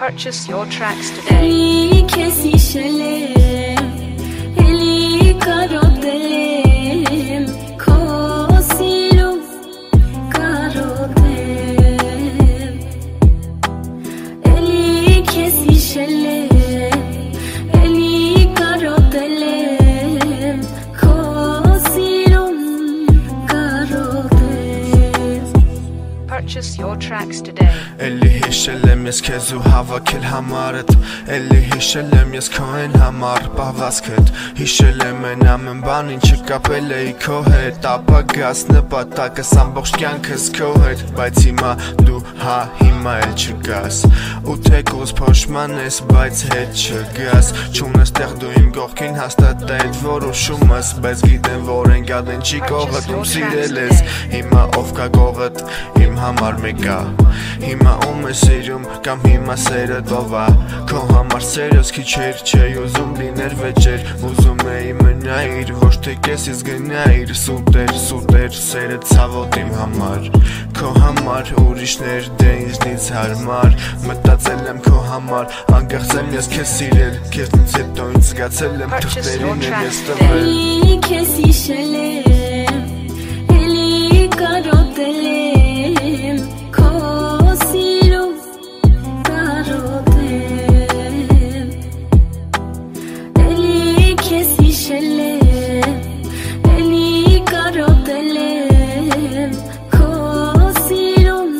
Purchase your tracks today. Purchase your tracks today. Էլի հիշել եմ ես քեզ ու հավաքել համարդ, էլի հիշել եմ ես քո են համար պահվածքդ, հիշել եմ են ամեն բան ինչը կապել էի քո հետ, ապագաս նպատակս ամբողջ կյանքս քո հետ, բայց հիմա դու հա հիմա էլ չգաս, ու թեկուզ փոշման ես բայց հետ չգաս, չունես տեղ դու իմ կողքին հաստատ այդ որոշումս, բայց գիտեմ որ են գադեն չի կողդ ում սիրել ես, հիմա ով կա կողդ իմ համար մեկա, հիմա ում է սիրում կամ հիմա սերը տովա, քո համար սերս քիչ էր չէ ուզում լիներ վեճեր, ուզում էի մնայիր ոչ թե կես ես գնայիր, սուտեր սերը ցավոտ իմ համար, քո համար ուրիշներ դե ինձնից հարմար, մտածել եմ քո համար, անկեղծ եմ ես քեզ սիրել, քեզնից հետո ինձ զգացել եմ թղթերին եմ ես տվել, էլի քեզ հիշել եմ, էլի կարոտել եմ, քո սիրով կարոտեմ, էլի քեզ հիշել եմ, էլի կարոտել եմ, քո սիրով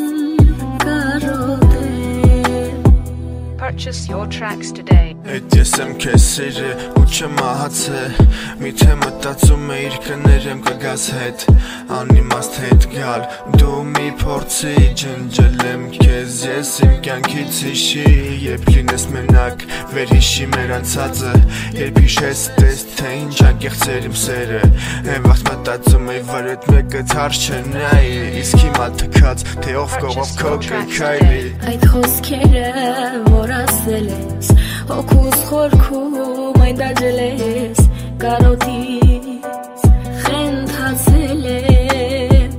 կարոտեմ. Purchase your tracks today. Էդ ես եմ քեզ սիրը ու չեմ ահացե, միթե մտածում էիր կներեմ կգաս հետ, անիմաստ հետ գալ, դու մի փորձի ջնջել եմ քեզ ես իմ կյանքից հիշի, երբ լինես մենակ, վերհիշի մեր անցածը, երբ հիշես տես թե ինչ անկեղծ էր իմ սերը, են վաղտ մտածում էի որ էդ մեկը թարս չնայի, իսկ հիմա թքած թե ով կողով քո կքայլի, Այդ խոսքերը որ ասել ես, հոգուս խորքում այն դաջել ես, կարոտից խենթացել եմ,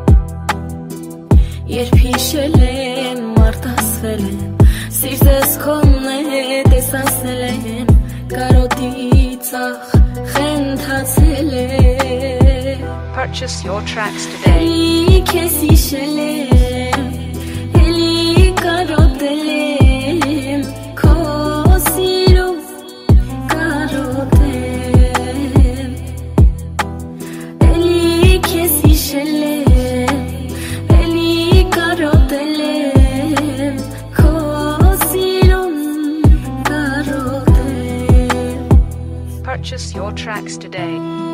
երբ հիշել եմ, արտասվել եմ, սիրտս քոնն է տեսացնել եմ, կարոտից ախ խենթացել եմ, Purchase your tracks today. էլի քեզ հիշել եմ, էլի կարոտել եմ, քո սիրով կարոտեմ, էլի քեզ հիշել եմ, էլի կարոտել եմ, քո սիրով կարոտեմ. Purchase your tracks today.